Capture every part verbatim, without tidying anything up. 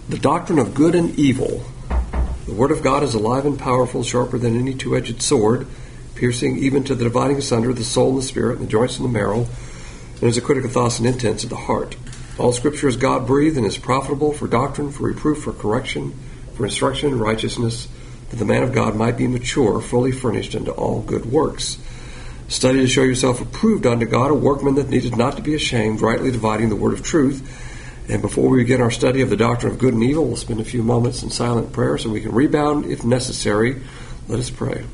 The doctrine of good and evil. The Word of God is alive and powerful, sharper than any two-edged sword, piercing even to the dividing asunder of the soul and the spirit, and the joints and the marrow, and is a critic of thoughts and intents of the heart. All Scripture is God-breathed and is profitable for doctrine, for reproof, for correction, for instruction in righteousness, that the man of God might be mature, fully furnished unto all good works. Study to show yourself approved unto God, a workman that needeth not to be ashamed, rightly dividing the word of truth. And before we begin our study of the doctrine of good and evil, we'll spend a few moments in silent prayer so we can rebound if necessary. Let us pray.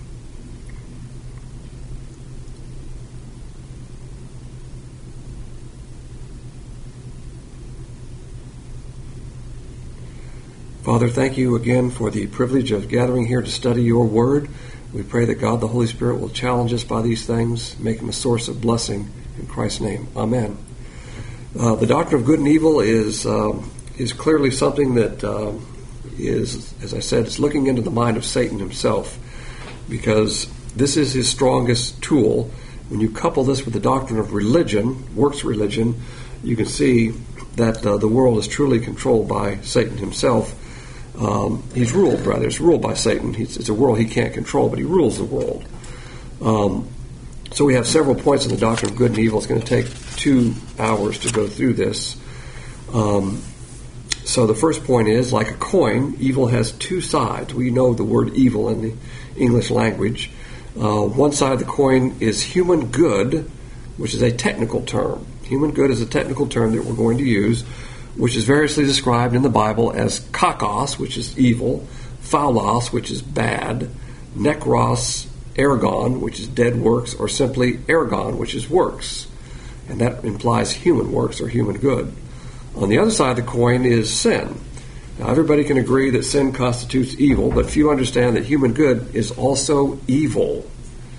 Father, thank you again for the privilege of gathering here to study your word. We pray that God, the Holy Spirit, will challenge us by these things, make them a source of blessing. In Christ's name, amen. Uh, the doctrine of good and evil is um, is clearly something that um, is, as I said, is looking into the mind of Satan himself, because this is his strongest tool. When you couple this with the doctrine of religion, works religion, you can see that uh, the world is truly controlled by Satan himself. Um, he's ruled, rather, it's ruled by Satan. He's, it's a world he can't control, but he rules the world. Um, so we have several points in the doctrine of good and evil. It's going to take two hours to go through this. Um, so the first point is, like a coin, evil has two sides. We know the word evil in the English language. Uh, one side of the coin is human good, which is a technical term. Human good is a technical term that we're going to use, which is variously described in the Bible as kakos, which is evil, phaulos, which is bad, nekros, ergon, which is dead works, or simply ergon, which is works. And that implies human works or human good. On the other side of the coin is sin. Now, everybody can agree that sin constitutes evil, but few understand that human good is also evil.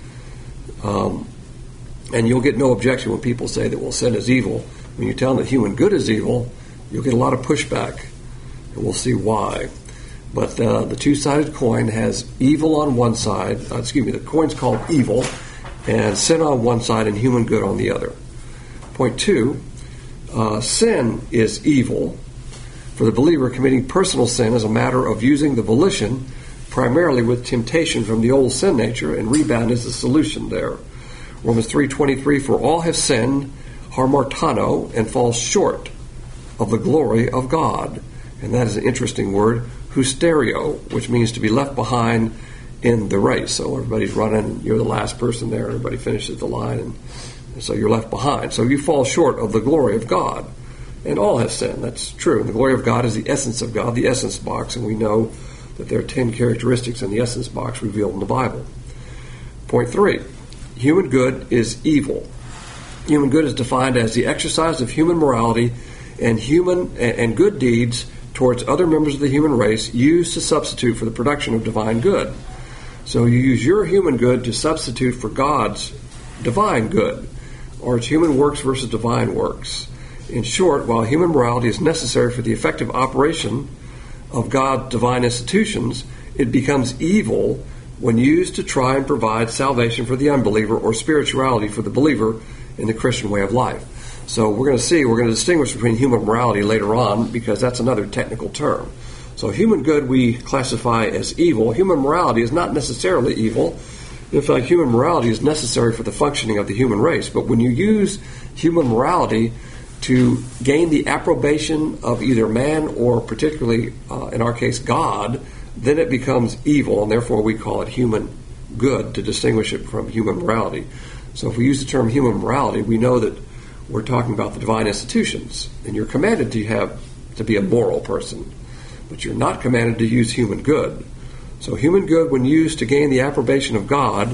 Um, and you'll get no objection when people say that, well, sin is evil. When you tell them that human good is evil, you'll get a lot of pushback, and we'll see why. But uh, the two-sided coin has evil on one side. Uh, excuse me, the coin's called evil, and sin on one side and human good on the other. Point two, uh, sin is evil. For the believer, committing personal sin is a matter of using the volition, primarily with temptation from the old sin nature, and rebound is the solution there. Romans three twenty-three, for all have sinned, harmartano, and fall short of the glory of God. And that is an interesting word, hysterio, which means to be left behind in the race. So everybody's running, you're the last person there, everybody finishes the line, and, and so you're left behind. So you fall short of the glory of God. And all have sinned, that's true. And the glory of God is the essence of God, the essence box, and we know that there are ten characteristics in the essence box revealed in the Bible. Point three, human good is evil. Human good is defined as the exercise of human morality and human and good deeds towards other members of the human race used to substitute for the production of divine good. So you use your human good to substitute for God's divine good, or it's human works versus divine works. In short, while human morality is necessary for the effective operation of God's divine institutions, it becomes evil when used to try and provide salvation for the unbeliever or spirituality for the believer in the Christian way of life. So we're going to see, we're going to distinguish between human morality later on, because that's another technical term. So human good we classify as evil. Human morality is not necessarily evil. In fact, human morality is necessary for the functioning of the human race. But when you use human morality to gain the approbation of either man or particularly, uh, in our case, God, then it becomes evil, and therefore we call it human good to distinguish it from human morality. So if we use the term human morality, we know that we're talking about the divine institutions, and you're commanded to have to be a moral person, but you're not commanded to use human good. So human good, when used to gain the approbation of God,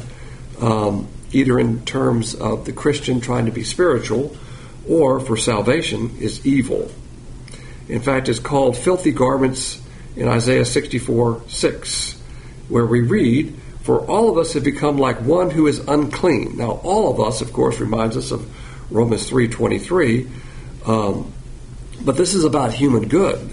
um, either in terms of the Christian trying to be spiritual or for salvation, is evil. In fact, it's called filthy garments in Isaiah sixty-four six, where we read, for all of us have become like one who is unclean. Now, all of us, of course, reminds us of Romans three twenty-three, um, but this is about human good.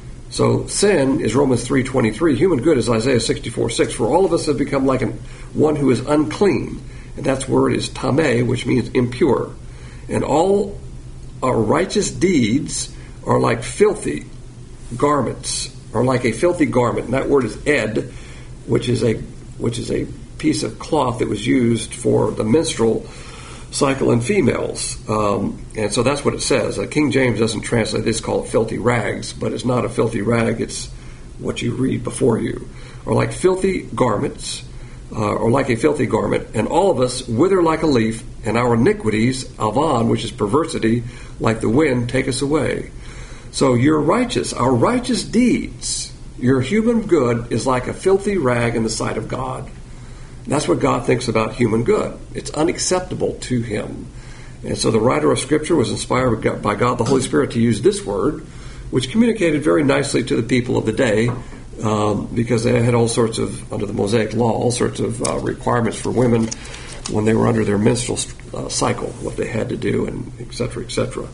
So sin is Romans three twenty-three. Human good is Isaiah sixty-four six. For all of us have become like an, one who is unclean, and that's word is tameh, which means impure. And all our righteous deeds are like filthy, garments are like a filthy garment. And that word is ed, which is a which is a piece of cloth that was used for the menstrual cycle in females. Um, and so that's what it says. Uh, King James doesn't translate this, call it filthy rags, but it's not a filthy rag, it's what you read before you. Or like filthy garments, uh, or like a filthy garment, and all of us wither like a leaf, and our iniquities, avon, which is perversity, like the wind, take us away. So you're righteous. Our righteous deeds, your human good, is like a filthy rag in the sight of God. That's what God thinks about human good. It's unacceptable to him. And so the writer of Scripture was inspired by God the Holy Spirit to use this word, which communicated very nicely to the people of the day, um, because they had all sorts of, under the Mosaic law, all sorts of uh, requirements for women when they were under their menstrual uh, cycle, what they had to do, and et cetera, et cetera.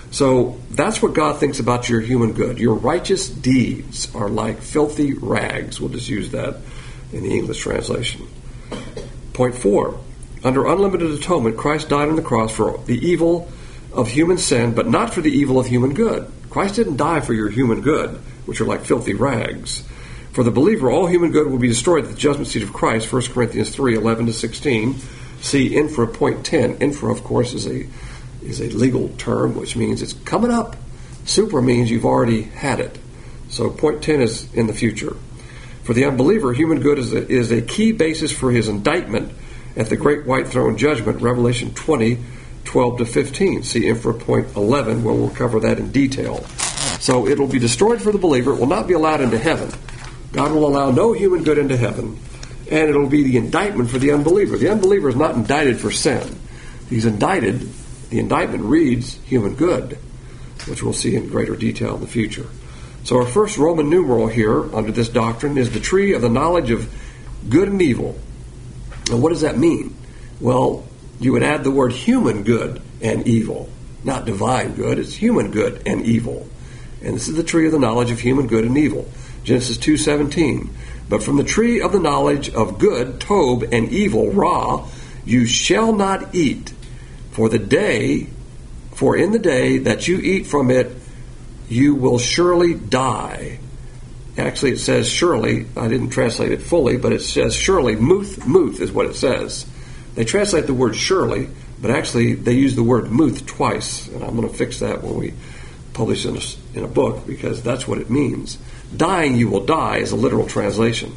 So that's what God thinks about your human good. Your righteous deeds are like filthy rags. We'll just use that in the English translation. Point four. Under unlimited atonement, Christ died on the cross for the evil of human sin, but not for the evil of human good. Christ didn't die for your human good, which are like filthy rags. For the believer, all human good will be destroyed at the judgment seat of Christ, First Corinthians three, eleven to sixteen. See infra, point ten. Infra, of course, is a is a legal term, which means it's coming up. Supra means you've already had it. So point ten is in the future. For the unbeliever, human good is a, is a key basis for his indictment at the great white throne judgment, Revelation twenty, twelve to fifteen. See infra point eleven, where we'll cover that in detail. So it'll be destroyed for the believer. It will not be allowed into heaven. God will allow no human good into heaven. And it'll be the indictment for the unbeliever. The unbeliever is not indicted for sin. He's indicted, the indictment reads human good, which we'll see in greater detail in the future. So our first Roman numeral here under this doctrine is the tree of the knowledge of good and evil. And what does that mean? Well, you would add the word human good and evil. Not divine good, it's human good and evil. And this is the tree of the knowledge of human good and evil. Genesis two seventeen. But from the tree of the knowledge of good, Tob, and evil, Ra, you shall not eat, for the day, for in the day that you eat from it, you will surely die. Actually, it says surely. I didn't translate it fully, but it says surely. Muth, muth is what it says. They translate the word surely, but actually they use the word muth twice, and I'm going to fix that when we publish in a, in a book, because that's what it means. Dying you will die is a literal translation.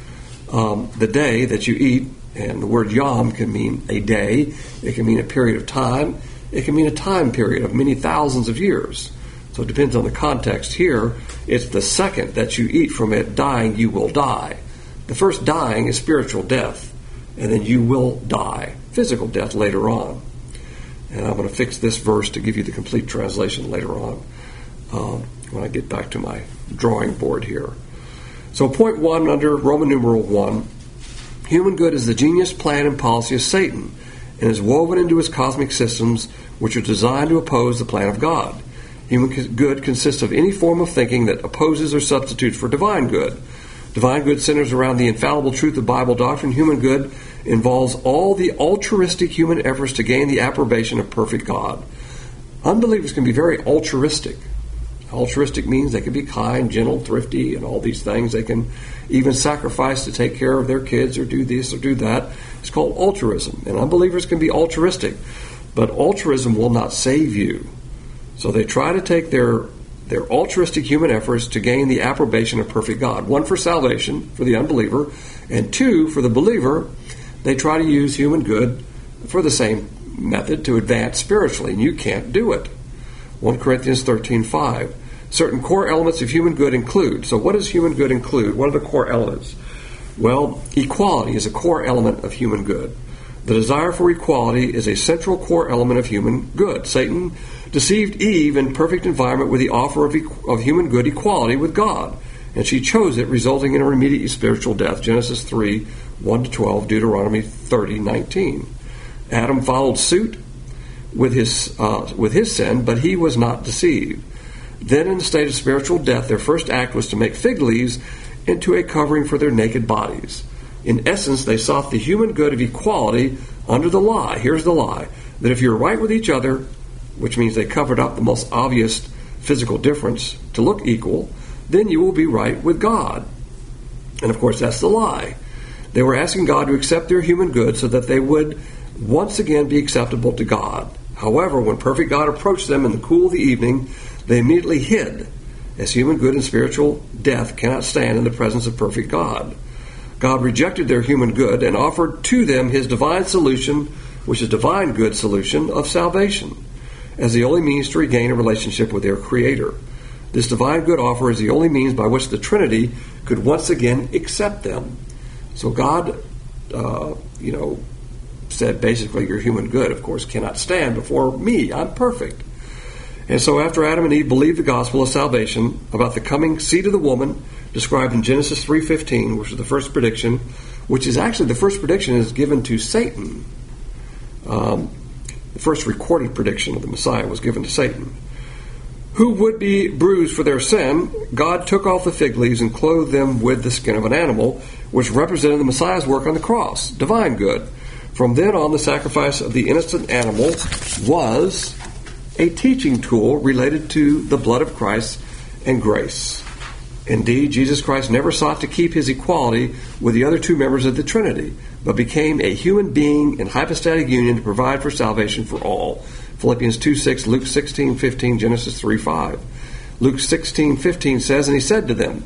Um, the day that you eat, and the word yom can mean a day, it can mean a period of time, it can mean a time period of many thousands of years. So it depends on the context. Here, it's the second that you eat from it, dying you will die. The first dying is spiritual death, and then you will die, physical death later on. And I'm going to fix this verse to give you the complete translation later on, um, when I get back to my drawing board here. So point one under Roman numeral one, human good is the genius, plan, and policy of Satan, and is woven into his cosmic systems, which are designed to oppose the plan of God. Human good consists of any form of thinking that opposes or substitutes for divine good. Divine good centers around the infallible truth of Bible doctrine. Human good involves all the altruistic human efforts to gain the approbation of perfect God. Unbelievers can be very altruistic. Altruistic means they can be kind, gentle, thrifty, and all these things. They can even sacrifice to take care of their kids or do this or do that. It's called altruism. And unbelievers can be altruistic, but altruism will not save you. So they try to take their their altruistic human efforts to gain the approbation of perfect God. One, for salvation, for the unbeliever, and two, for the believer, they try to use human good for the same method to advance spiritually, and you can't do it. First Corinthians thirteen five. Certain core elements of human good include. So what does human good include? What are the core elements? Well, equality is a core element of human good. The desire for equality is a central core element of human good. Satan deceived Eve in perfect environment with the offer of, equ- of human good equality with God, and she chose it, resulting in her immediate spiritual death. Genesis three, one to twelve, Deuteronomy thirty, nineteen. Adam followed suit with his uh, with his sin, but he was not deceived. Then, in the state of spiritual death, their first act was to make fig leaves into a covering for their naked bodies. In essence, they sought the human good of equality under the lie. Here's the lie: that if you're right with each other, which means they covered up the most obvious physical difference to look equal, then you will be right with God. And of course, that's the lie. They were asking God to accept their human good so that they would once again be acceptable to God. However, when perfect God approached them in the cool of the evening, they immediately hid, as human good and spiritual death cannot stand in the presence of perfect God. God rejected their human good and offered to them his divine solution, which is divine good solution of salvation, as the only means to regain a relationship with their Creator. This divine good offer is the only means by which the Trinity could once again accept them. So God, uh, you know, said basically your human good, of course, cannot stand before me. I'm perfect. And so after Adam and Eve believed the gospel of salvation about the coming seed of the woman, described in Genesis three fifteen, which is the first prediction, which is actually the first prediction is given to Satan. Um, the first recorded prediction of the Messiah was given to Satan. Who would be bruised for their sin, God took off the fig leaves and clothed them with the skin of an animal, which represented the Messiah's work on the cross, divine good. From then on, the sacrifice of the innocent animal was a teaching tool related to the blood of Christ and grace. Indeed, Jesus Christ never sought to keep his equality with the other two members of the Trinity, but became a human being in hypostatic union to provide for salvation for all. Philippians two six, Luke sixteen fifteen, Genesis three five. Luke sixteen fifteen says, and he said to them,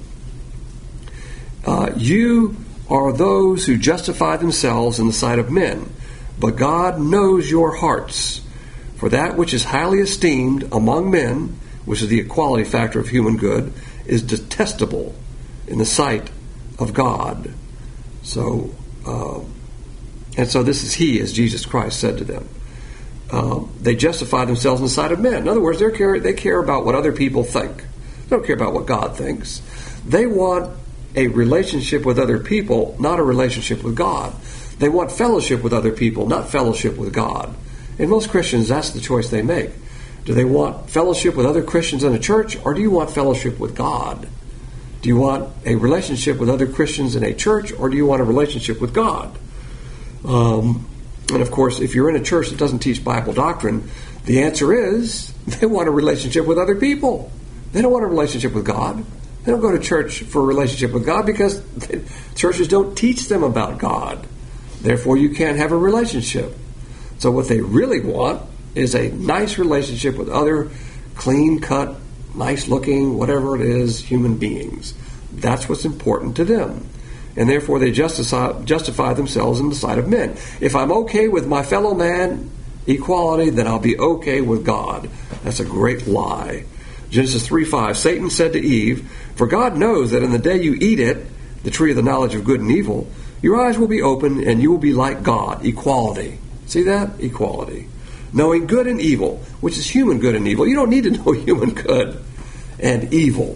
uh, you are those who justify themselves in the sight of men, but God knows your hearts. For that which is highly esteemed among men, which is the equality factor of human good, is detestable in the sight of God. So, uh, and so this is he, as Jesus Christ said to them. Uh, they justify themselves in the sight of men. In other words, they care, they care about what other people think. They don't care about what God thinks. They want a relationship with other people, not a relationship with God. They want fellowship with other people, not fellowship with God. And most Christians, that's the choice they make. Do they want fellowship with other Christians in a church, or do you want fellowship with God? Do you want a relationship with other Christians in a church, or do you want a relationship with God? Um, and of course, if you're in a church that doesn't teach Bible doctrine, the answer is they want a relationship with other people. They don't want a relationship with God. They don't go to church for a relationship with God because churches don't teach them about God. Therefore, you can't have a relationship. So what they really want is a nice relationship with other clean-cut, nice-looking, whatever it is, human beings. That's what's important to them. And therefore they justify, justify themselves in the sight of men. If I'm okay with my fellow man, equality, then I'll be okay with God. That's a great lie. Genesis three five, Satan said to Eve, for God knows that in the day you eat it, the tree of the knowledge of good and evil, your eyes will be open and you will be like God. Equality. See that? Equality. Knowing good and evil, which is human good and evil. You don't need to know human good and evil.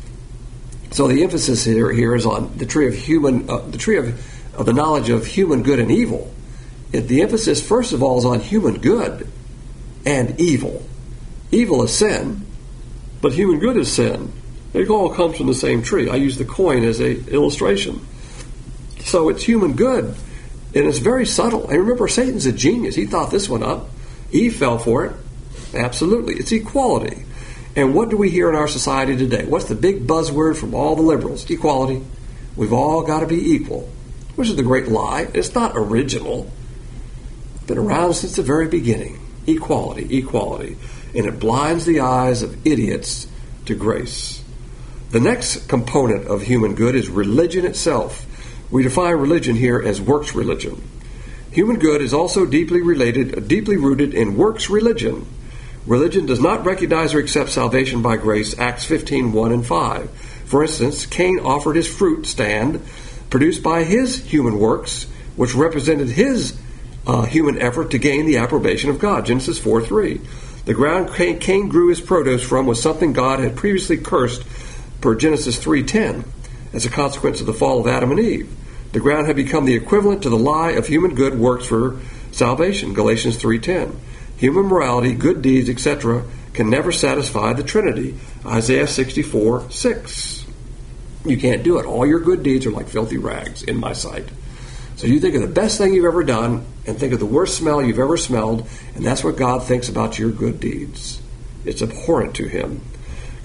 So the emphasis here, here is on the tree of human, uh, the tree of, of the knowledge of human good and evil. It, the emphasis, first of all, is on human good and evil. Evil is sin, but human good is sin. It all comes from the same tree. I use the coin as an illustration. So it's human good, and it's very subtle. And remember, Satan's a genius. He thought this one up. Eve fell for it. Absolutely. It's equality. And what do we hear in our society today? What's the big buzzword from all the liberals? Equality. We've all got to be equal, which is the great lie. It's not original. It's been around since the very beginning. Equality, equality. And it blinds the eyes of idiots to grace. The next component of human good is religion itself. We define religion here as works religion. Human good is also deeply related, deeply rooted in works religion. Religion does not recognize or accept salvation by grace, Acts fifteen, one and five. For instance, Cain offered his fruit stand, produced by his human works, which represented his uh, human effort to gain the approbation of God, Genesis four three. The ground Cain grew his produce from was something God had previously cursed, per Genesis three ten, as a consequence of the fall of Adam and Eve. The ground had become the equivalent to the lie of human good works for salvation, Galatians three ten. Human morality, good deeds, et cetera can never satisfy the Trinity, Isaiah sixty-four six. You can't do it. All your good deeds are like filthy rags in my sight. So you think of the best thing you've ever done and think of the worst smell you've ever smelled, and that's what God thinks about your good deeds. It's abhorrent to him.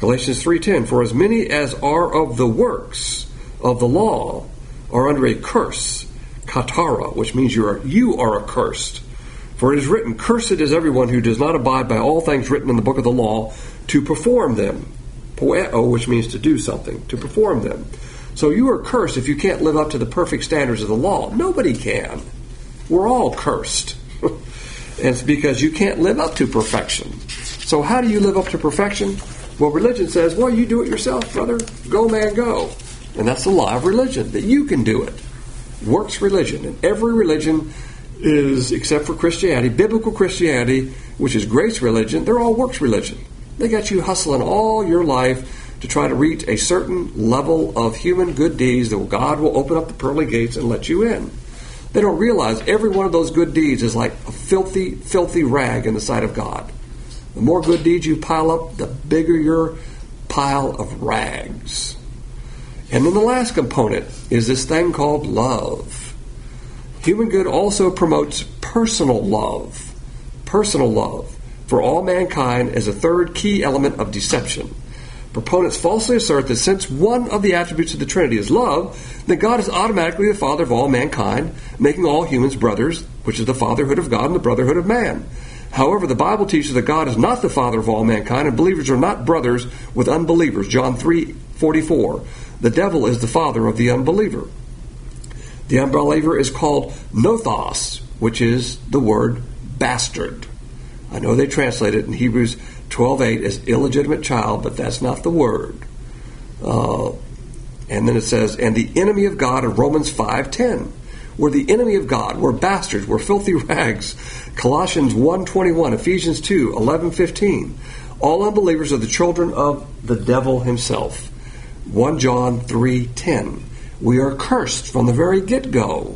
Galatians three ten, for as many as are of the works of the law are under a curse, katara, which means you are, you are accursed. For it is written, cursed is everyone who does not abide by all things written in the book of the law to perform them. Poeo, which means to do something, to perform them. So you are cursed if you can't live up to the perfect standards of the law. Nobody can. We're all cursed. And it's because you can't live up to perfection. So how do you live up to perfection? Well, religion says, well, you do it yourself, brother. Go, man, go. And that's the lie of religion, that you can do it. Works religion. And every religion is, except for Christianity, biblical Christianity, which is grace religion, they're all works religion. They got you hustling all your life to try to reach a certain level of human good deeds that God will open up the pearly gates and let you in. They don't realize every one of those good deeds is like a filthy, filthy rag in the sight of God. The more good deeds you pile up, the bigger your pile of rags. And then the last component is this thing called love. Human good also promotes personal love. Personal love for all mankind as a third key element of deception. Proponents falsely assert that since one of the attributes of the Trinity is love, that God is automatically the father of all mankind, making all humans brothers, which is the fatherhood of God and the brotherhood of man. However, the Bible teaches that God is not the father of all mankind, and believers are not brothers with unbelievers. John three forty-four. The devil is the father of the unbeliever. The unbeliever is called nothos, which is the word bastard. I know they translate it in Hebrews twelve eight as illegitimate child, but that's not the word. Uh, and then it says, and the enemy of God in Romans five ten. We're the enemy of God. We're bastards. We're filthy rags. Colossians one twenty-one, Ephesians two eleven fifteen. All unbelievers are the children of the devil himself. First John three ten. We are cursed from the very get-go.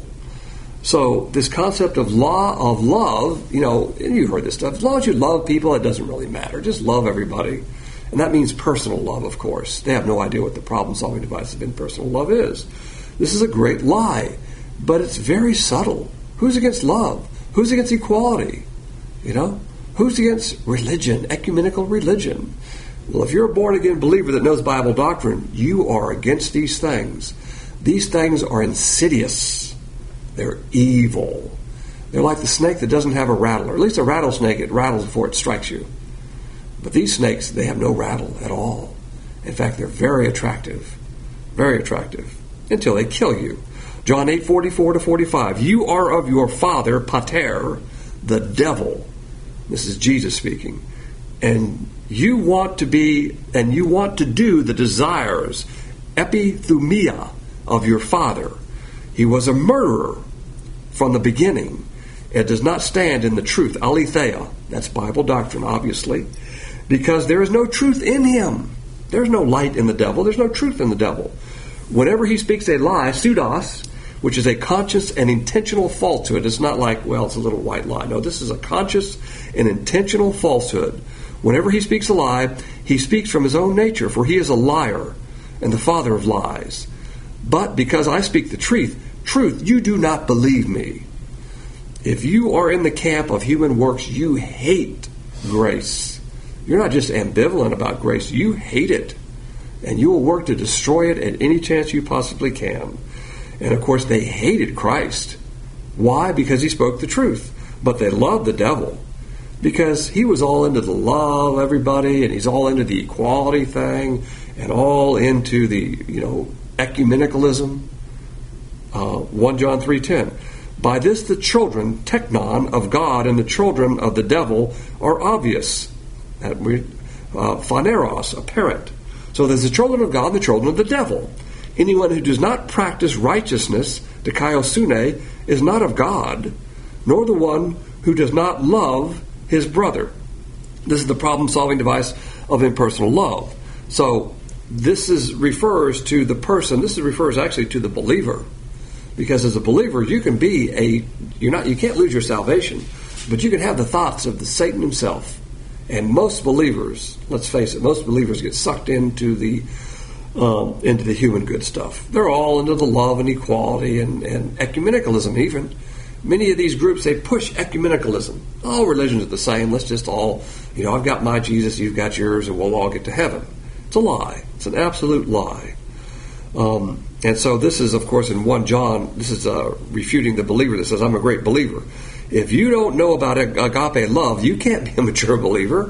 So this concept of law of love, you know, you've heard this stuff. As long as you love people, it doesn't really matter. Just love everybody. And that means personal love, of course. They have no idea what the problem-solving device of impersonal love is. This is a great lie, but it's very subtle. Who's against love? Who's against equality? You know? Who's against religion, ecumenical religion? Well, if you're a born-again believer that knows Bible doctrine, you are against these things. These things are insidious. They're evil. They're like the snake that doesn't have a rattle, or at least a rattlesnake, it rattles before it strikes you. But these snakes, they have no rattle at all. In fact, they're very attractive. Very attractive. Until they kill you. John eight forty-four to forty-five. You are of your father, pater, the devil. This is Jesus speaking. And you want to be, and you want to do the desires, epithumia, of your father. He was a murderer from the beginning. It does not stand in the truth, aletheia. That's Bible doctrine, obviously. Because there is no truth in him. There's no light in the devil. There's no truth in the devil. Whenever he speaks a lie, pseudos, which is a conscious and intentional falsehood. It's not like, well, it's a little white lie. No, this is a conscious and intentional falsehood. Whenever he speaks a lie, he speaks from his own nature, for he is a liar and the father of lies. But because I speak the truth, truth, you do not believe me. If you are in the camp of human works, you hate grace. You're not just ambivalent about grace, you hate it. And you will work to destroy it at any chance you possibly can. And of course, they hated Christ. Why? Because he spoke the truth. But they loved the devil. Because he was all into the love everybody, and he's all into the equality thing, and all into the, you know, ecumenicalism. Uh, First John three ten. By this the children, teknon, of God and the children of the devil are obvious. That we, uh, phaneros, apparent. So there's the children of God and the children of the devil. Anyone who does not practice righteousness, dikaiosune, is not of God, nor the one who does not love his brother. This is the problem-solving device of impersonal love. So this is refers to the person. This refers actually to the believer, because as a believer, you can be a you're not you can't lose your salvation, but you can have the thoughts of the Satan himself. And most believers, let's face it, most believers get sucked into the um, into the human good stuff. They're all into the love and equality and, and ecumenicalism even. Many of these groups, they push ecumenicalism. All religions are the same. Let's just all, you know, I've got my Jesus, you've got yours, and we'll all get to heaven. It's a lie. It's an absolute lie. Um, and so this is, of course, in First John, this is uh, refuting the believer that says, I'm a great believer. If you don't know about agape love, you can't be a mature believer.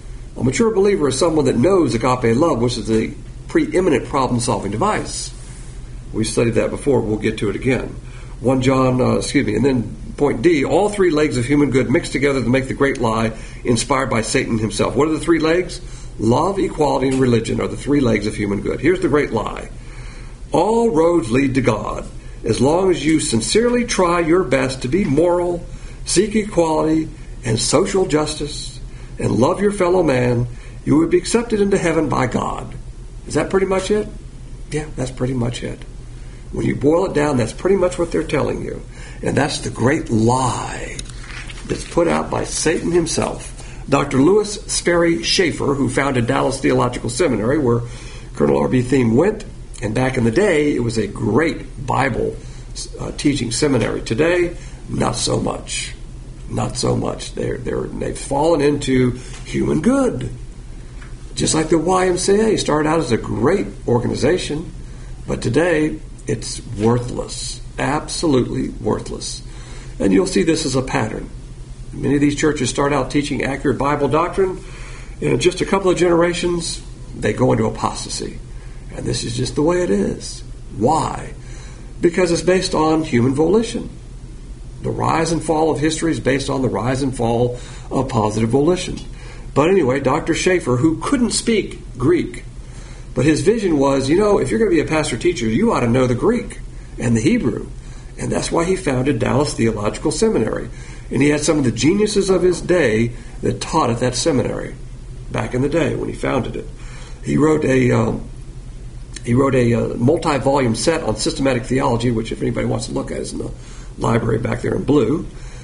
A mature believer is someone that knows agape love, which is the preeminent problem-solving device. We studied that before. We'll get to it again. First John, uh, excuse me, and then point D, all three legs of human good mixed together to make the great lie inspired by Satan himself. What are the three legs? Love, equality, and religion are the three legs of human good. Here's the great lie. All roads lead to God. As long as you sincerely try your best to be moral, seek equality and social justice, and love your fellow man, you will be accepted into heaven by God. Is that pretty much it? Yeah, that's pretty much it. When you boil it down, that's pretty much what they're telling you. And that's the great lie that's put out by Satan himself. Doctor Louis Sperry Schaefer, who founded Dallas Theological Seminary, where Colonel R B Thieme went, and back in the day, it was a great Bible uh, teaching seminary. Today, not so much. Not so much. They're, they're, they've fallen into human good. Just like the Y M C A started out as a great organization, but today it's worthless. Absolutely worthless. And you'll see this as a pattern. Many of these churches start out teaching accurate Bible doctrine, and in just a couple of generations, they go into apostasy. And this is just the way it is. Why? Because it's based on human volition. The rise and fall of history is based on the rise and fall of positive volition. But anyway, Doctor Schaefer, who couldn't speak Greek, but his vision was, you know, if you're going to be a pastor-teacher, you ought to know the Greek and the Hebrew. And that's why he founded Dallas Theological Seminary. And he had some of the geniuses of his day that taught at that seminary back in the day when he founded it. He wrote a um, he wrote a uh, multi-volume set on systematic theology, which if anybody wants to look at is in the library back there in blue.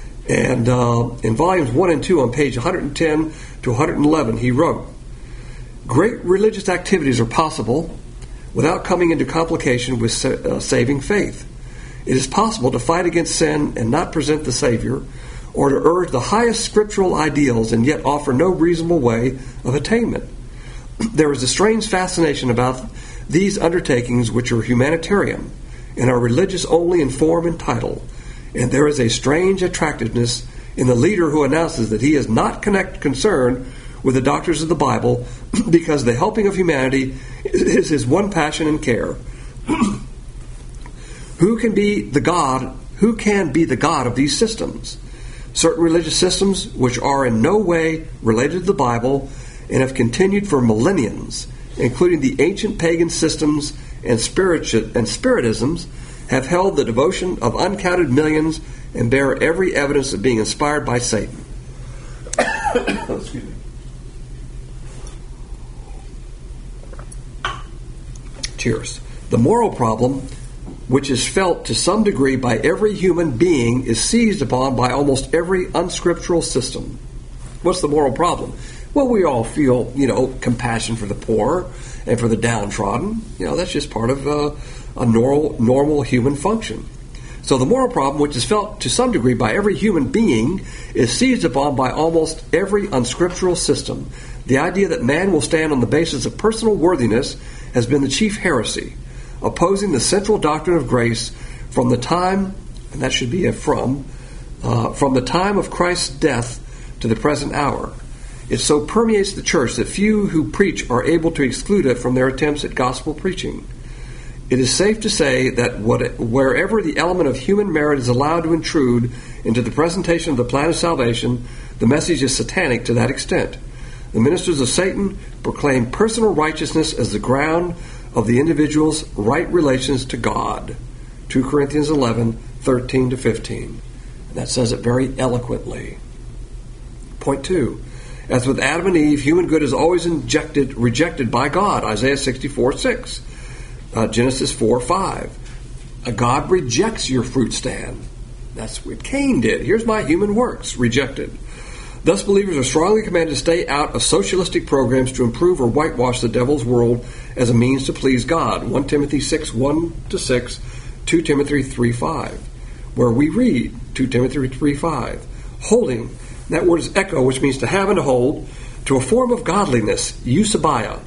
And uh, in volumes one and two on page one ten to one eleven, he wrote, great religious activities are possible without coming into complication with sa- uh, saving faith. It is possible to fight against sin and not present the Savior, or to urge the highest scriptural ideals and yet offer no reasonable way of attainment. There is a strange fascination about these undertakings which are humanitarian and are religious only in form and title, and there is a strange attractiveness in the leader who announces that he is not connect, concerned with the doctrines of the Bible because the helping of humanity is his one passion and care. Who can be the God? Who can be the God of these systems? Certain religious systems which are in no way related to the Bible and have continued for millenniums, including the ancient pagan systems and, spiritu- and spiritisms, have held the devotion of uncounted millions and bear every evidence of being inspired by Satan. Excuse me. Cheers. The moral problem, which is felt to some degree by every human being, is seized upon by almost every unscriptural system. What's the moral problem? Well, we all feel, you know, compassion for the poor and for the downtrodden. You know, that's just part of uh, a normal, normal human function. So the moral problem, which is felt to some degree by every human being, is seized upon by almost every unscriptural system. The idea that man will stand on the basis of personal worthiness has been the chief heresy, opposing the central doctrine of grace from the time, and that should be a from, uh, from the time of Christ's death to the present hour. It so permeates the church that few who preach are able to exclude it from their attempts at gospel preaching. It is safe to say that what, wherever the element of human merit is allowed to intrude into the presentation of the plan of salvation, the message is satanic to that extent. The ministers of Satan proclaim personal righteousness as the ground of the individual's right relations to God. Second Corinthians eleven, thirteen to fifteen. And that says it very eloquently. Point two. As with Adam and Eve, human good is always injected, rejected by God. Isaiah sixty-four, six. Uh, Genesis four, five. Uh, God rejects your fruit stand. That's what Cain did. Here's my human works. Rejected. Thus, believers are strongly commanded to stay out of socialistic programs to improve or whitewash the devil's world as a means to please God. First Timothy six, one to six, Second Timothy three, five, where we read, Second Timothy three, five, holding, that word is echo, which means to have and to hold, to a form of godliness, eusebia,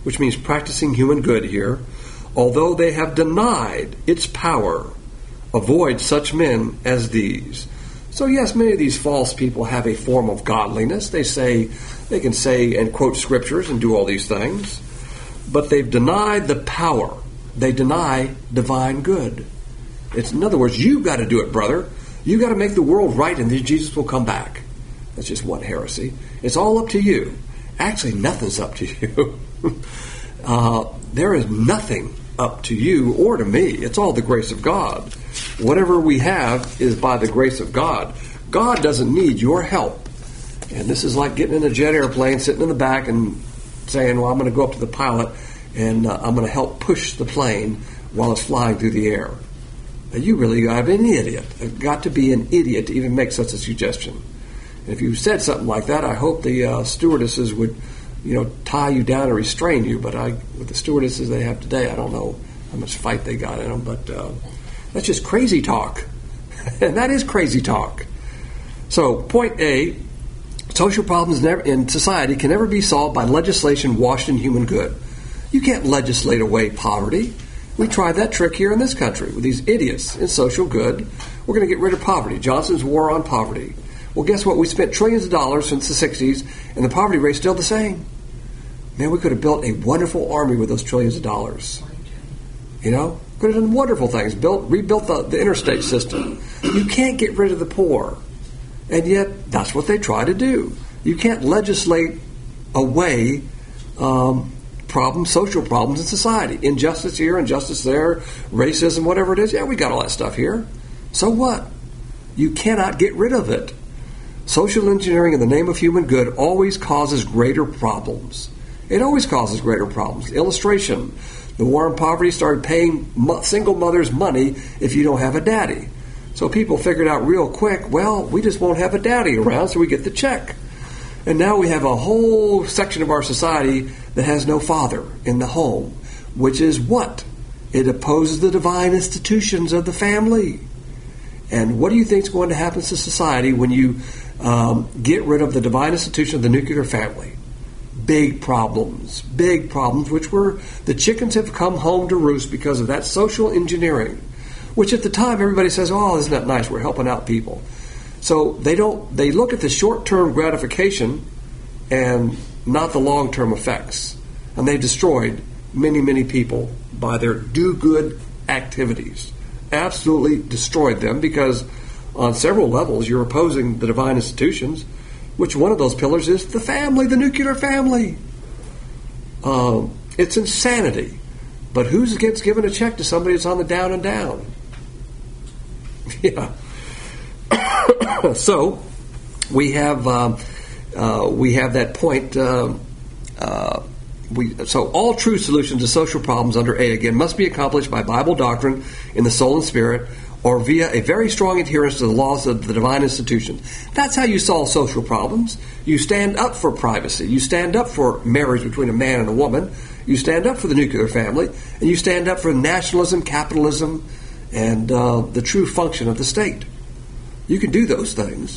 which means practicing human good here, although they have denied its power, avoid such men as these. So yes, many of these false people have a form of godliness. They say, they can say and quote scriptures and do all these things, but they've denied the power. They deny divine good. It's, in other words, you've got to do it, brother. You've got to make the world right and then Jesus will come back. That's just one heresy. It's all up to you. Actually, nothing's up to you. uh, there is nothing up to you or to me. It's all the grace of God. Whatever we have is by the grace of God. God doesn't need your help. And this is like getting in a jet airplane, sitting in the back and saying, well, I'm going to go up to the pilot and uh, I'm going to help push the plane while it's flying through the air. Now, you really got to be an idiot. You've got to be an idiot to even make such a suggestion. And if you said something like that, I hope the uh, stewardesses would, you know, tie you down and restrain you. But I, with the stewardesses they have today, I don't know how much fight they got in them. But uh, that's just crazy talk. And that is crazy talk. So, point A, social problems never, in society can never be solved by legislation washed in human good. You can't legislate away poverty. We tried that trick here in this country with these idiots in social good. We're going to get rid of poverty. Johnson's war on poverty. Well, guess what? We spent trillions of dollars since the sixties, and the poverty rate's still the same. Man, we could have built a wonderful army with those trillions of dollars. You know? Could have done wonderful things. Built, rebuilt the, the interstate system. You can't get rid of the poor. And yet, that's what they try to do. You can't legislate away um, problems, social problems in society. Injustice here, injustice there, racism, whatever it is. Yeah, we got all that stuff here. So what? You cannot get rid of it. Social engineering in the name of human good always causes greater problems. It always causes greater problems. Illustration. The war on poverty started paying single mothers money if you don't have a daddy. So people figured out real quick, well, we just won't have a daddy around, so we get the check. And now we have a whole section of our society that has no father in the home, which is what? It opposes the divine institutions of the family. And what do you think is going to happen to society when you um, get rid of the divine institution of the nuclear family? Big problems, big problems, which were the chickens have come home to roost because of that social engineering, which at the time everybody says, oh, isn't that nice? We're helping out people. So they don't. They look at the short-term gratification and not the long-term effects. And they destroyed many, many people by their do-good activities. Absolutely destroyed them because on several levels you're opposing the divine institutions, which one of those pillars is the family, the nuclear family. Um, it's insanity. But who gets given a check to somebody that's on the down and down? Yeah. So we have um, uh, we have that point. Uh, uh, we so all true solutions to social problems under A again must be accomplished by Bible doctrine in the soul and spirit, or via a very strong adherence to the laws of the divine institutions. That's how you solve social problems. You stand up for privacy. You stand up for marriage between a man and a woman. You stand up for the nuclear family, and you stand up for nationalism, capitalism, and uh, the true function of the state. You can do those things.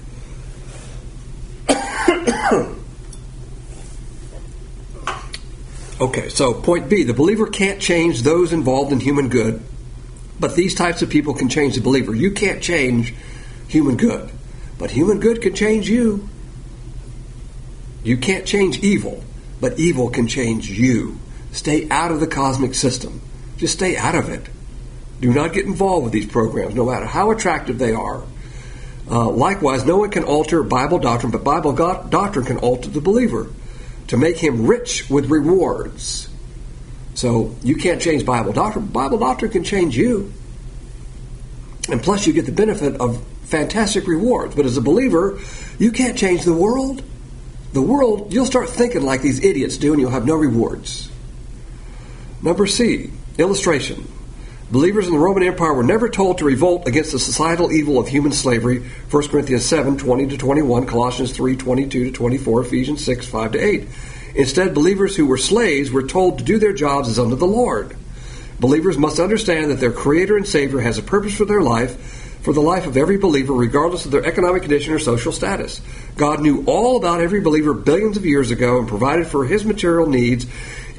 Okay, so point B, the believer can't change those involved in human good, but these types of people can change the believer. You can't change human good, but human good can change you. You can't change evil, but evil can change you. Stay out of the cosmic system. Just stay out of it. Do not get involved with these programs, no matter how attractive they are. Uh, likewise, no one can alter Bible doctrine, but Bible go- doctrine can alter the believer to make him rich with rewards. So you can't change Bible doctrine. Bible doctrine can change you. And plus you get the benefit of fantastic rewards. But as a believer, you can't change the world. The world, you'll start thinking like these idiots do and you'll have no rewards. Number C, illustration. Believers in the Roman Empire were never told to revolt against the societal evil of human slavery. First Corinthians seven, twenty to twenty-one, Colossians three, twenty-two to twenty-four, Ephesians six, five to eight. Instead, believers who were slaves were told to do their jobs as unto the Lord. Believers must understand that their Creator and Savior has a purpose for their life, for the life of every believer, regardless of their economic condition or social status. God knew all about every believer billions of years ago and provided for his material needs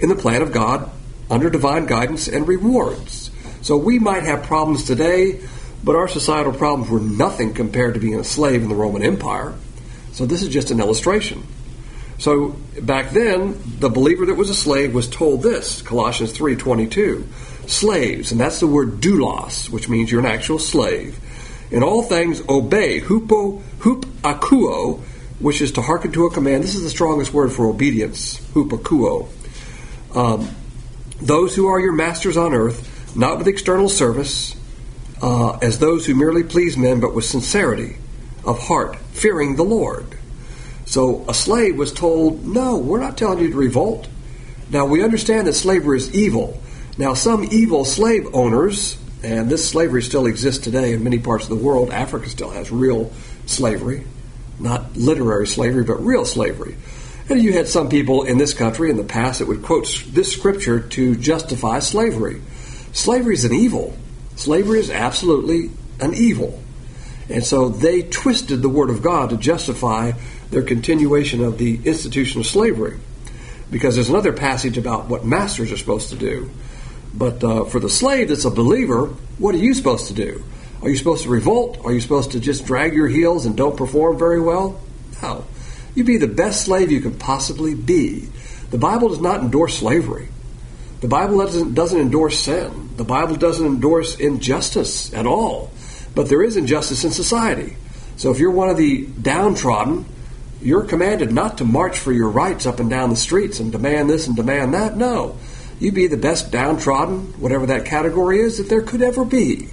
in the plan of God under divine guidance and rewards. So we might have problems today, but our societal problems were nothing compared to being a slave in the Roman Empire. So this is just an illustration. So back then, the believer that was a slave was told this, Colossians three twenty-two, slaves, and that's the word doulos, which means you're an actual slave. In all things, obey, hupo, hup akuo, which is to hearken to a command. This is the strongest word for obedience, hup akuo. Um, those who are your masters on earth, not with external service, uh, as those who merely please men, but with sincerity of heart, fearing the Lord. So a slave was told, no, we're not telling you to revolt. Now, we understand that slavery is evil. Now, some evil slave owners, and this slavery still exists today in many parts of the world. Africa still has real slavery, not literary slavery, but real slavery. And you had some people in this country in the past that would quote this scripture to justify slavery. Slavery is an evil. Slavery is absolutely an evil. And so they twisted the Word of God to justify their continuation of the institution of slavery. Because there's another passage about what masters are supposed to do. But uh, for the slave that's a believer, what are you supposed to do? Are you supposed to revolt? Are you supposed to just drag your heels and don't perform very well? No. You be the best slave you can possibly be. The Bible does not endorse slavery. The Bible doesn't, doesn't endorse sin. The Bible doesn't endorse injustice at all. But there is injustice in society. So if you're one of the downtrodden, you're commanded not to march for your rights up and down the streets and demand this and demand that. No. You be the best downtrodden, whatever that category is, that there could ever be.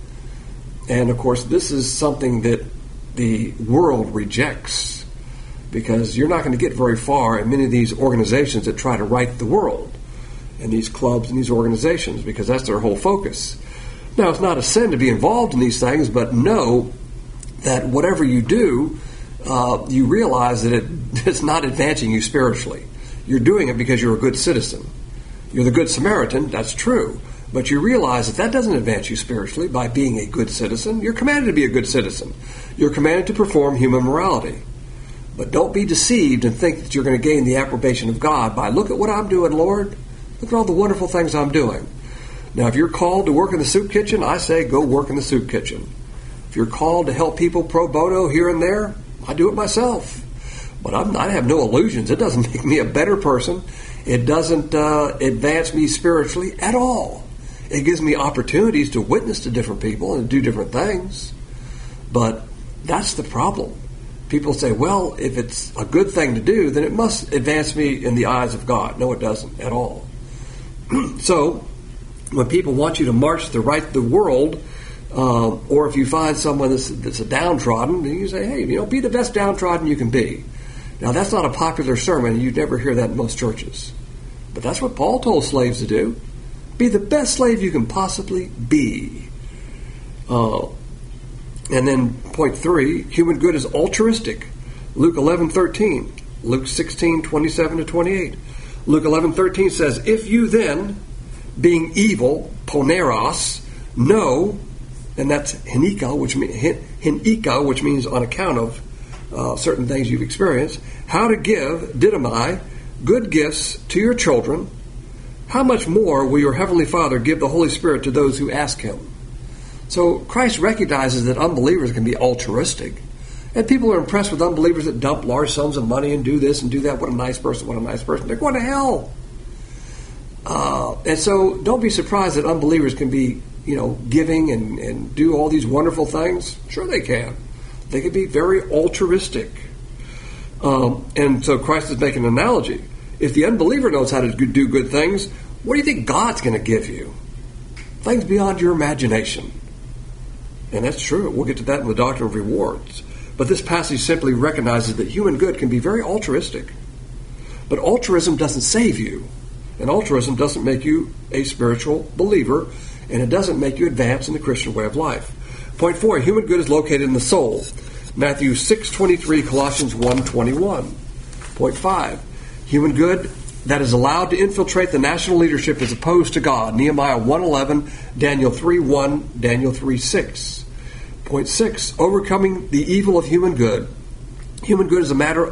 And, of course, this is something that the world rejects, because you're not going to get very far in many of these organizations that try to right the world, and these clubs and these organizations, because that's their whole focus. Now, it's not a sin to be involved in these things, but know that whatever you do, uh, you realize that it, it's not advancing you spiritually. You're doing it because you're a good citizen. You're the Good Samaritan, that's true. But you realize that that doesn't advance you spiritually by being a good citizen. You're commanded to be a good citizen. You're commanded to perform human morality. But don't be deceived and think that you're going to gain the approbation of God by, look at what I'm doing, Lord. Look at all the wonderful things I'm doing. Now, if you're called to work in the soup kitchen, I say go work in the soup kitchen. If you're called to help people pro bono here and there, I do it myself. But I'm, I have no illusions. It doesn't make me a better person. It doesn't uh, advance me spiritually at all. It gives me opportunities to witness to different people and do different things. But that's the problem. People say, well, if it's a good thing to do, then it must advance me in the eyes of God. No, it doesn't at all. So, when people want you to march to right the world, uh, or if you find someone that's, that's a downtrodden, then you say, hey, you know, be the best downtrodden you can be. Now, that's not a popular sermon, and you'd never hear that in most churches. But that's what Paul told slaves to do. Be the best slave you can possibly be. Uh, and then point three, human good is altruistic. Luke eleven thirteen, Luke sixteen twenty-seven to twenty-eight. Luke eleven thirteen says, if you then, being evil, poneros, know, and that's hinika, which means hinika, which means on account of uh, certain things you've experienced, how to give didymai, good gifts to your children, how much more will your Heavenly Father give the Holy Spirit to those who ask Him? So Christ recognizes that unbelievers can be altruistic. And people are impressed with unbelievers that dump large sums of money and do this and do that. What a nice person, what a nice person. They're going to hell. Uh, and so don't be surprised that unbelievers can be, you know, giving and, and do all these wonderful things. Sure they can. They can be very altruistic. Um, and so Christ is making an analogy. If the unbeliever knows how to do good things, what do you think God's going to give you? Things beyond your imagination. And that's true. We'll get to that in the doctrine of rewards. But this passage simply recognizes that human good can be very altruistic. But altruism doesn't save you. And altruism doesn't make you a spiritual believer. And it doesn't make you advance in the Christian way of life. Point four, human good is located in the soul. Matthew six twenty-three, Colossians one twenty-one. Point five, human good that is allowed to infiltrate the national leadership is opposed to God. Nehemiah one eleven, Daniel three one, Daniel three six. Point six, overcoming the evil of human good. Human good is a matter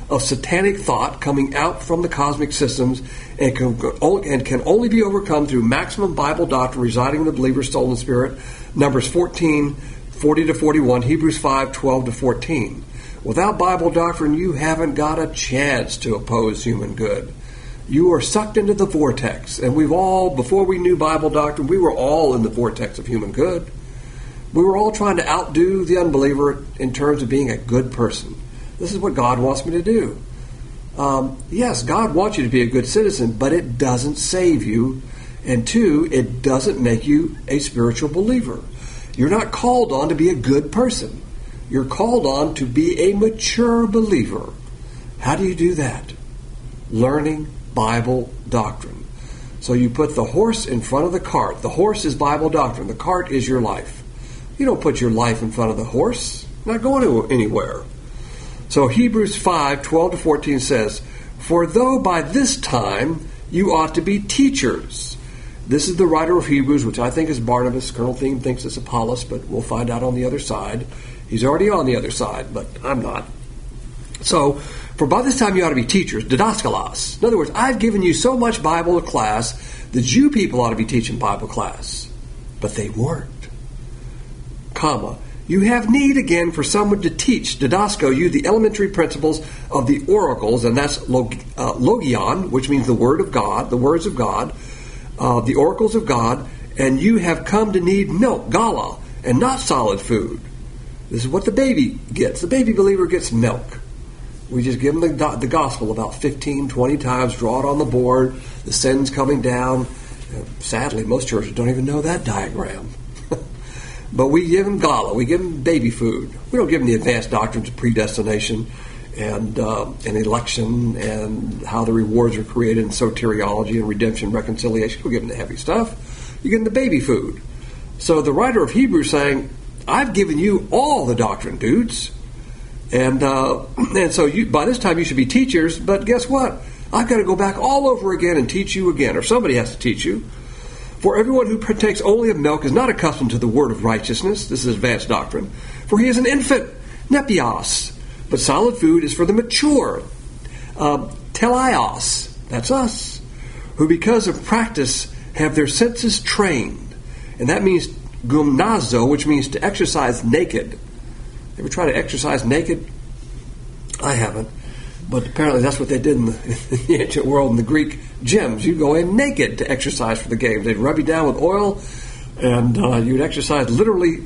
of satanic thought coming out from the cosmic systems and can, and can only be overcome through maximum Bible doctrine residing in the believer's soul and spirit. Numbers fourteen, forty to forty-one, Hebrews five, twelve to fourteen. Without Bible doctrine, you haven't got a chance to oppose human good. You are sucked into the vortex. And we've all, before we knew Bible doctrine, we were all in the vortex of human good. We were all trying to outdo the unbeliever in terms of being a good person. This is what God wants me to do. Um, yes, God wants you to be a good citizen, but it doesn't save you. And two, it doesn't make you a spiritual believer. You're not called on to be a good person. You're called on to be a mature believer. How do you do that? Learning Bible doctrine. So you put the horse in front of the cart. The horse is Bible doctrine. The cart is your life. You don't put your life in front of the horse. Not going anywhere. So Hebrews five, twelve to fourteen says, "For though by this time you ought to be teachers." This is the writer of Hebrews, which I think is Barnabas. Colonel Thiem thinks it's Apollos, but we'll find out on the other side. He's already on the other side, but I'm not. So, for by this time you ought to be teachers, didaskalos. In other words, I've given you so much Bible class that you people ought to be teaching Bible class. But they weren't. Comma. You have need again for someone to teach, didasko, you the elementary principles of the oracles, and that's log, uh, logion, which means the word of God, the words of God, uh, the oracles of God, and you have come to need milk, gala, and not solid food. This is what the baby gets. The baby believer gets milk. We just give them the, the gospel about fifteen, twenty times, draw it on the board, the sin's coming down. Uh, sadly, most churches don't even know that diagram. But we give them gala, we give them baby food. We don't give them the advanced doctrines of predestination and, uh, and election and how the rewards are created in soteriology and redemption, reconciliation. We give them the heavy stuff. You give them the baby food. So the writer of Hebrews saying, I've given you all the doctrine, dudes. And uh, and so you, by this time you should be teachers, but guess what? I've got to go back all over again and teach you again, or somebody has to teach you. For everyone who partakes only of milk is not accustomed to the word of righteousness. This is advanced doctrine. For he is an infant, nepios. But solid food is for the mature, um, telaios. That's us. Who because of practice have their senses trained. And that means gymnazo, which means to exercise naked. Ever try to exercise naked? I haven't. But apparently that's what they did in the, in the ancient world in the Greek gyms. You'd go in naked to exercise for the games. They'd rub you down with oil, and uh, you'd exercise literally,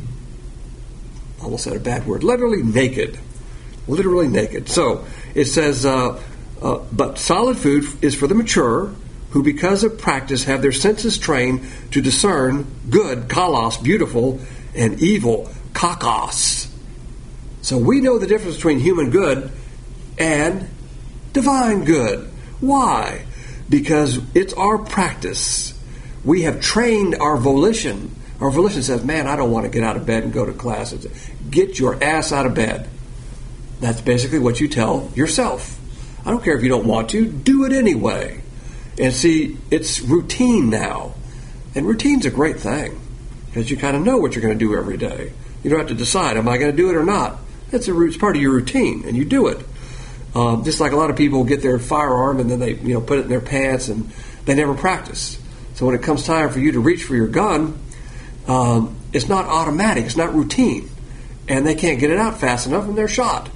almost said a bad word, literally naked. Literally naked. So it says, uh, uh, but solid food is for the mature, who because of practice have their senses trained to discern good, kalos, beautiful, and evil, kakos. So we know the difference between human good and divine good. Why? Because it's our practice. We have trained our volition. Our volition says, man, I don't want to get out of bed and go to class. It's, get your ass out of bed. That's basically what you tell yourself. I don't care if you don't want to. Do it anyway. And see, it's routine now. And routine's a great thing because you kind of know what you're going to do every day. You don't have to decide, am I going to do it or not? It's, a, it's part of your routine, and you do it. Um, just like a lot of people get their firearm and then they, you know, put it in their pants and they never practice. So when it comes time for you to reach for your gun, um, it's not automatic, it's not routine, and they can't get it out fast enough and they're shot.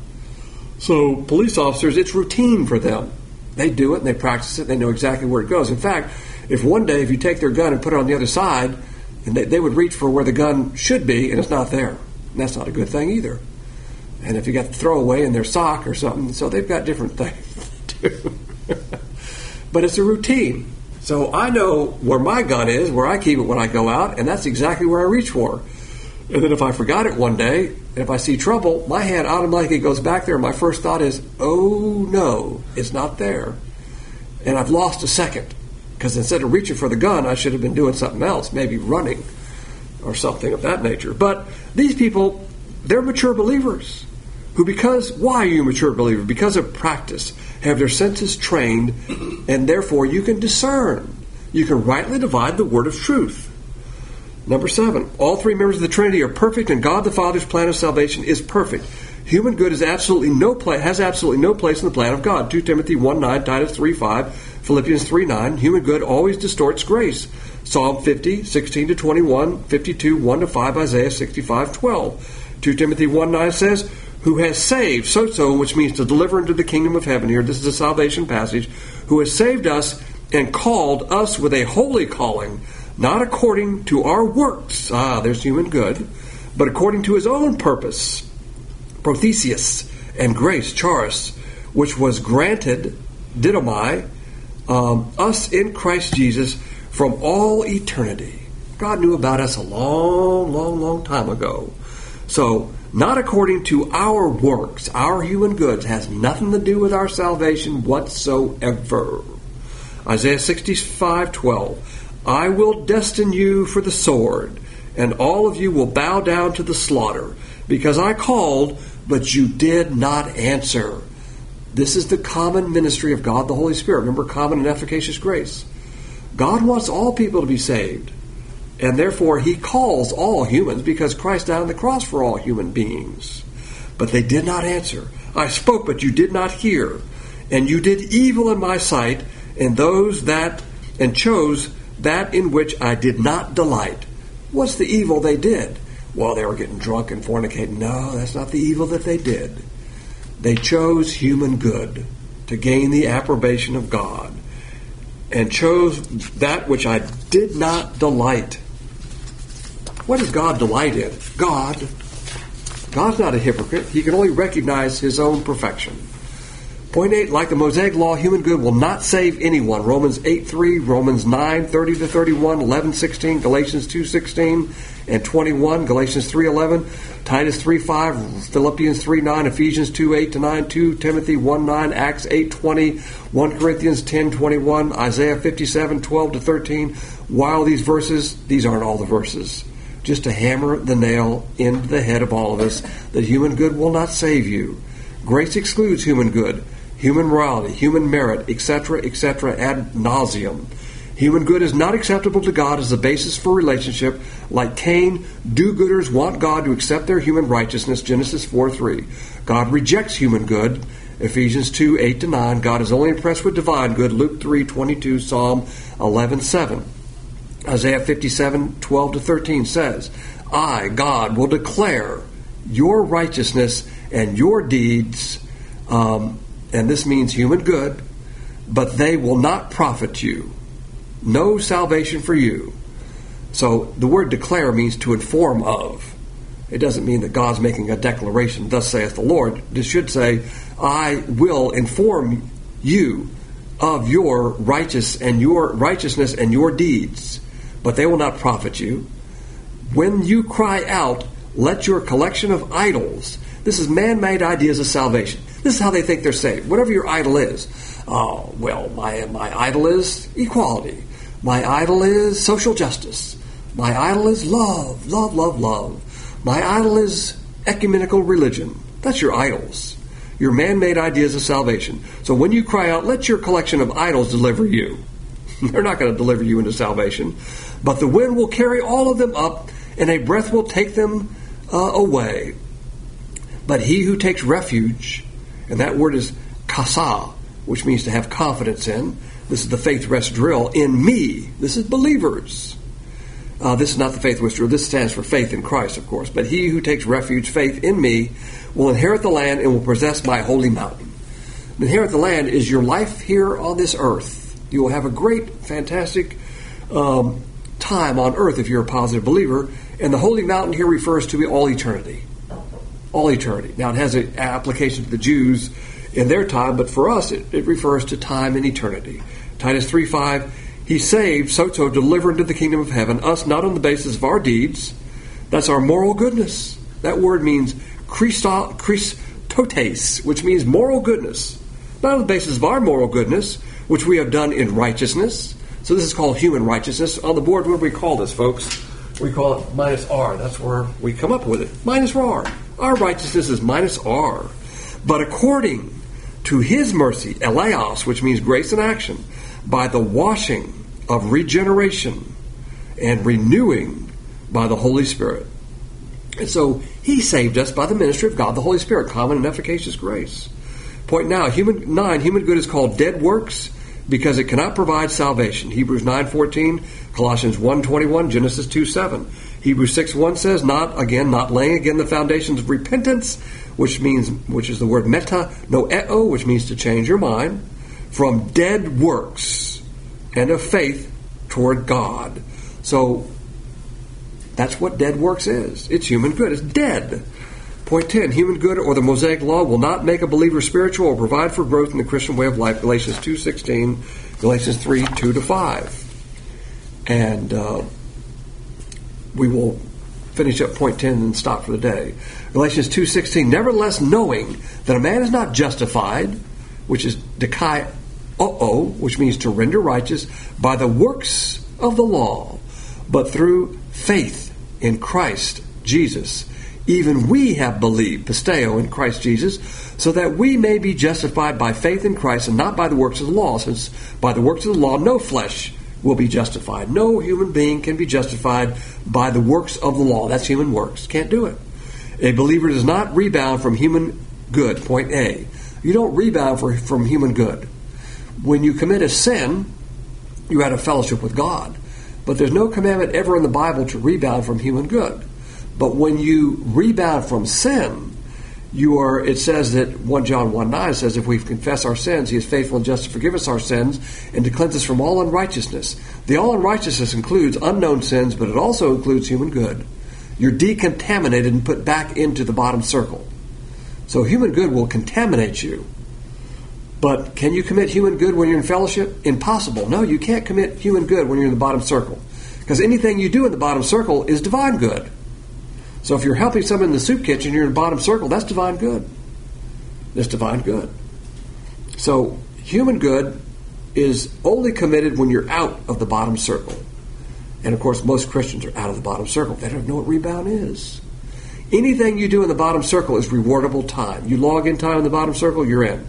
So police officers, it's routine for them. They do it and they practice it. They know exactly where it goes. In fact, if one day if you take their gun and put it on the other side, and they, they would reach for where the gun should be and it's not there, and that's not a good thing either. And if you got the throwaway in their sock or something, so they've got different things too. But it's a routine. So I know where my gun is, where I keep it when I go out, and that's exactly where I reach for. And then if I forgot it one day, and if I see trouble, my hand automatically goes back there, and my first thought is, oh no, it's not there. And I've lost a second. Because instead of reaching for the gun, I should have been doing something else, maybe running or something of that nature. But these people, they're mature believers. Who because, why are you a mature believer? Because of practice, have their senses trained, and therefore you can discern. You can rightly divide the word of truth. Number seven, all three members of the Trinity are perfect, and God the Father's plan of salvation is perfect. Human good is absolutely no pla- has absolutely no place in the plan of God. Second Timothy one nine, Titus three five, Philippians three nine. Human good always distorts grace. Psalm fifty, sixteen to twenty-one, fifty-two, one to five, Isaiah sixty-five, twelve. Second Timothy one nine says, who has saved, sozo, which means to deliver into the kingdom of heaven here. This is a salvation passage. Who has saved us and called us with a holy calling, not according to our works. Ah, there's human good. But according to his own purpose, prothesis and grace, charis, which was granted, didomai, um, us in Christ Jesus from all eternity. God knew about us a long, long, long time ago. So, not according to our works, our human goods, has nothing to do with our salvation whatsoever. Isaiah sixty-five twelve. I will destine you for the sword, and all of you will bow down to the slaughter, because I called, but you did not answer. This is the common ministry of God the Holy Spirit. Remember, common and efficacious grace. God wants all people to be saved, and therefore He calls all humans, because Christ died on the cross for all human beings. But they did not answer. I spoke, but you did not hear, and you did evil in my sight, and those that and chose that in which I did not delight. What's the evil they did? Well, they were getting drunk and fornicating. No, that's not the evil that they did. They chose human good to gain the approbation of God, and chose that which I did not delight. What does God delight in? God. God's not a hypocrite. He can only recognize His own perfection. Point eight, like the Mosaic law, human good will not save anyone. Romans eight three, Romans nine thirty to thirty-one, eleven sixteen, Galatians two sixteen and twenty-one, Galatians three eleven, Titus three five, Philippians three nine, Ephesians two eight to nine, Second Timothy one nine, Acts eight twenty, First Corinthians ten twenty-one, Isaiah fifty-seven twelve to thirteen. While these verses, these aren't all the verses, just to hammer the nail into the head of all of us, that human good will not save you. Grace excludes human good, human morality, human merit, et cetera, et cetera, ad nauseum. Human good is not acceptable to God as the basis for relationship. Like Cain, do-gooders want God to accept their human righteousness, Genesis four three. God rejects human good, Ephesians two eight to nine. God is only impressed with divine good, Luke three twenty-two, Psalm eleven seven. Isaiah fifty-seven twelve to thirteen says, I, God, will declare your righteousness and your deeds, um, and this means human good, but they will not profit you. No salvation for you. So the word declare means to inform of. It doesn't mean that God's making a declaration, thus saith the Lord. This should say, I will inform you of your righteous and your righteousness and your deeds, but they will not profit you. When you cry out, let your collection of idols. This is man-made ideas of salvation. This is how they think they're saved. Whatever your idol is. Oh, well, my my idol is equality. My idol is social justice. My idol is love, love, love, love. My idol is ecumenical religion. That's your idols. Your man-made ideas of salvation. So when you cry out, let your collection of idols deliver you. They're not going to deliver you into salvation. But the wind will carry all of them up, and a breath will take them uh, away. But he who takes refuge, and that word is kasa, which means to have confidence in. This is the faith rest drill. In me. This is believers. Uh, this is not the faith rest drill. This stands for faith in Christ, of course. But he who takes refuge, faith in me, will inherit the land and will possess my holy mountain. Inherit the land is your life here on this earth. You will have a great, fantastic um, time on earth if you're a positive believer. And the holy mountain here refers to all eternity. All eternity. Now, it has an application to the Jews in their time, but for us, it, it refers to time and eternity. Titus three five, he saved, sozo, delivered into the kingdom of heaven, us not on the basis of our deeds. That's our moral goodness. That word means Christo, Christotes, which means moral goodness. Not on the basis of our moral goodness, which we have done in righteousness. So this is called human righteousness. On the board, what do we call this, folks? We call it minus R. That's where we come up with it. Minus R. Our righteousness is minus R. But according to his mercy, eleos, which means grace in action, by the washing of regeneration and renewing by the Holy Spirit. And so he saved us by the ministry of God, the Holy Spirit, common and efficacious grace. Point now, human nine, human good is called dead works because it cannot provide salvation. Hebrews nine fourteen, Colossians one twenty-one, Genesis two seven. Hebrews six one says, not again, not laying again the foundations of repentance, which means, which is the word meta noeo, which means to change your mind, from dead works and of faith toward God. So that's what dead works is. It's human good. It's dead. Point ten, human good or the Mosaic law will not make a believer spiritual or provide for growth in the Christian way of life. Galatians two sixteen, Galatians three two to five. And uh, we will finish up point ten and stop for the day. Galatians two sixteen, nevertheless knowing that a man is not justified, which is dekai o, which means to render righteous, by the works of the law, but through faith in Christ Jesus. Even we have believed, pisteo, in Christ Jesus, so that we may be justified by faith in Christ and not by the works of the law, since by the works of the law no flesh will be justified. No human being can be justified by the works of the law. That's human works. Can't do it. A believer does not rebound from human good. Point A. You don't rebound for, from human good. When you commit a sin, you out of fellowship with God. But there's no commandment ever in the Bible to rebound from human good. But when you rebound from sin, you are, it says that First John one nine says, if we confess our sins, he is faithful and just to forgive us our sins and to cleanse us from all unrighteousness. The all unrighteousness includes unknown sins, but it also includes human good. You're decontaminated and put back into the bottom circle. So human good will contaminate you. But can you commit human good when you're in fellowship? Impossible. No, you can't commit human good when you're in the bottom circle. Because anything you do in the bottom circle is divine good. So if you're helping someone in the soup kitchen, you're in the bottom circle, that's divine good. That's divine good. So human good is only committed when you're out of the bottom circle. And of course, most Christians are out of the bottom circle. They don't know what rebound is. Anything you do in the bottom circle is rewardable time. You log in time in the bottom circle, you're in.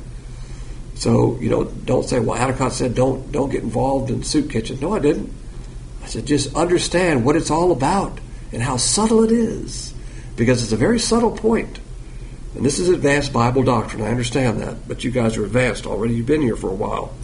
So, you know, don't say, well, Adicott said don't don't get involved in soup kitchens. No, I didn't. I said just understand what it's all about and how subtle it is. Because it's a very subtle point. And this is advanced Bible doctrine. I understand that. But you guys are advanced already. You've been here for a while.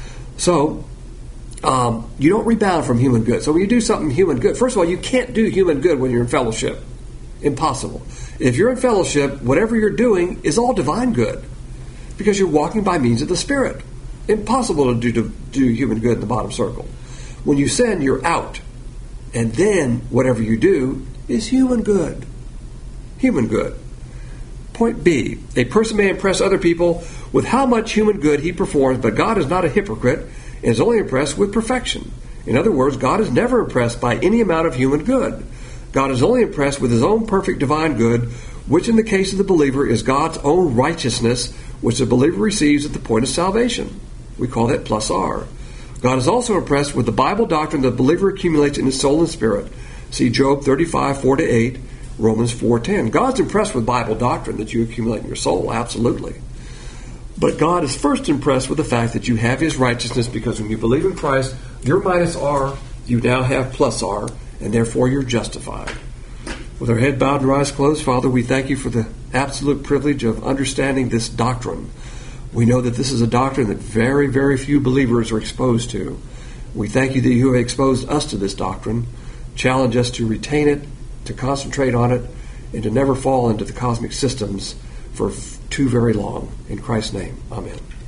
So, um, you don't rebound from human good. So when you do something human good, first of all, you can't do human good when you're in fellowship. Impossible. If you're in fellowship, whatever you're doing is all divine good. Because you're walking by means of the Spirit. Impossible to do, to do human good in the bottom circle. When you sin, you're out. And then whatever you do is human good. Human good. Point B. A person may impress other people with how much human good he performs, but God is not a hypocrite and is only impressed with perfection. In other words, God is never impressed by any amount of human good. God is only impressed with his own perfect divine good, which in the case of the believer is God's own righteousness, which the believer receives at the point of salvation. We call that plus R. God is also impressed with the Bible doctrine that the believer accumulates in his soul and spirit. See Job thirty-five, four to eight, Romans four ten. God's impressed with Bible doctrine that you accumulate in your soul, absolutely. But God is first impressed with the fact that you have his righteousness, because when you believe in Christ, your minus R, you now have plus R, and therefore you're justified. With our head bowed and our eyes closed, Father, we thank you for the absolute privilege of understanding this doctrine. We know that this is a doctrine that very, very few believers are exposed to. We thank you that you have exposed us to this doctrine. Challenge us to retain it, to concentrate on it, and to never fall into the cosmic systems for too very long. In Christ's name, amen.